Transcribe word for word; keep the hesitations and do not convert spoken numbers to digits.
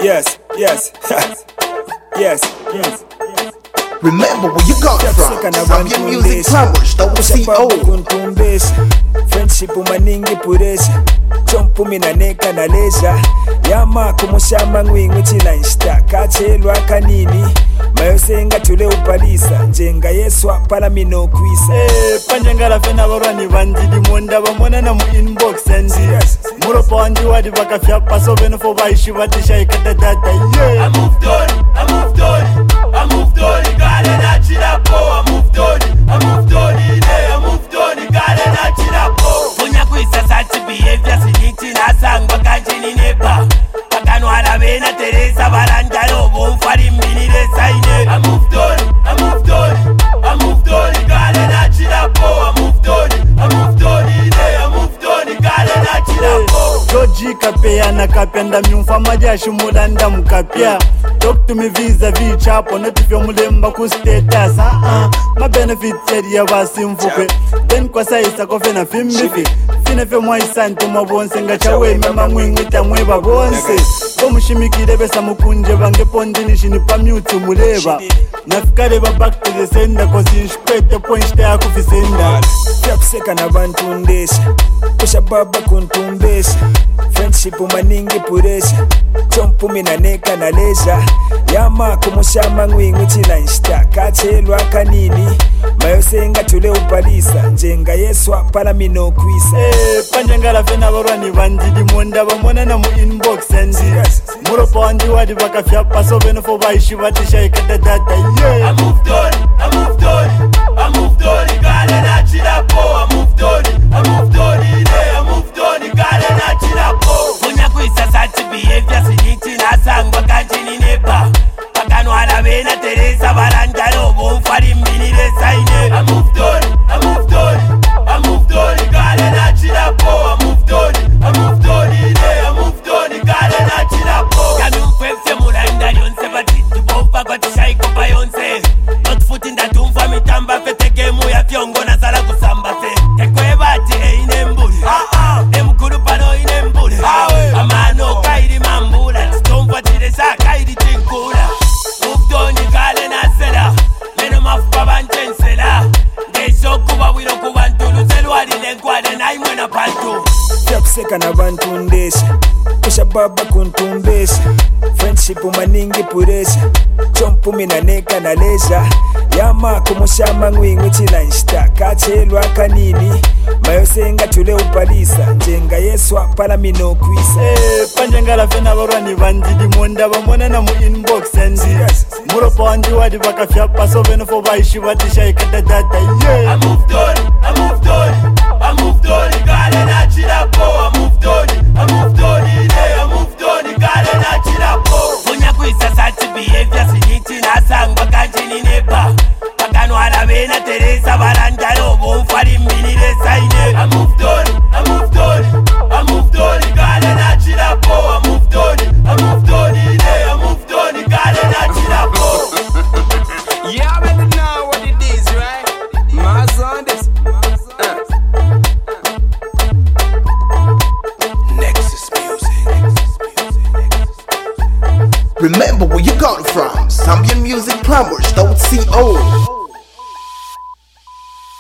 Yes, yes, yes, yes. Remember where you got from. Zambia Music Plumbers, C O. Friendship maningi puresha chompumi na neka na leisha yama kumushamba ngwingwi chilanshita kachelwa kanini mayosenga tule upalisa njenga yeswa pala mino kwisa eh panjangala fena barwani bandidi monda bamona na mu inbox endi muropa wandi wadi bakafya paso beno fo baishi batisha ikata data yeah I moved on I moved on I moved on gale na chila po I moved on I moved on ile I moved on gale na chila po kunya kuisa sachi behavior siniti na sangwa kanjini nepa pakanwala bena teresa barandalo bomfari minile saine I moved on I moved on I moved on gale na chila po I moved on I moved on ile I moved on gale na chila po Joji kapea na kapya ndamyumfa majashi mulanda mukapya Talk to me vis-a-vis chapo netifyo mulemba ku status ah ah ma benefits area basi mfupe then kwa saisa kofe na fimbifi fine fe mwaisante mabonse ngachawe mama mwingwita mweba bonse bomushimikire besa mukunje bange pondini shini pa mute muleba nafikale ba back to the sender cause inshkwete point ya kufisenda yakuseka nabantu ndesha kusha baba kuntumbesha friendship maningi puresha chompumi na neka na leisha yama kumushamba ngwingwi chilanshita kachelwa kanini mayosenga tule upalisa njenga yeswa pala mino kwisa eh panjangala fena barwani bandidi monda bamona na mu inbox endi muropa wandi wadi bakafya paso beno fo baishi batisha ikata data yeah I moved on I moved on I moved on gale na chila po I moved on I moved on ile I moved on gale na chila po kunya kuisa sachi behavior siniti na sangwa kanjini nepa pakanwala bena teresa barandalo bomfari minile saine I moved on I moved on I moved on gale na chila po I moved on I moved on ile I moved on gale na chila po kami mfemse mulanda yonse batiti bomfa kwa tishaiko pa yonse not footing that umfa mitamba fete kemu ya fyongo na sala kusamba fe tekwe bati e inembuli emkuru pano inembuli amano kairi mambula titomfa tiresa kairi tinkula uvdoni kale na sela meno mafupa banchensela ngeisho kuba wilo kubantulu selwalile nkwale na imwena pantu yakuseka nabantu ndesha kusha baba kuntumbesha friendship maningi puresha chompumi na neka na leisha yama kumushamba ngwingwi chilanshita kachelwa kanini mayosenga tule upalisa njenga yeswa pala mino kwisa eh panjangala fena barwani bandidi monda bamona na mu inbox endi muropa wandi wadi bakafya paso beno fo baishi batisha ikata data yeah I moved on I moved on I moved on gale na chila po I moved on I moved on ile I moved on gale na chila po kunya kuisa sachi behavior siniti na sangwa kanjini nepa pakanwala bena teresa barandalo bomfari minile saine I moved on I moved on I moved on gale na chila po I moved on I moved on ile I moved on gale na chila po You already know what it is, right? Mars on this. Uh. Nexus Music. Remember where you got from. Zambia Music Plumbers, C O.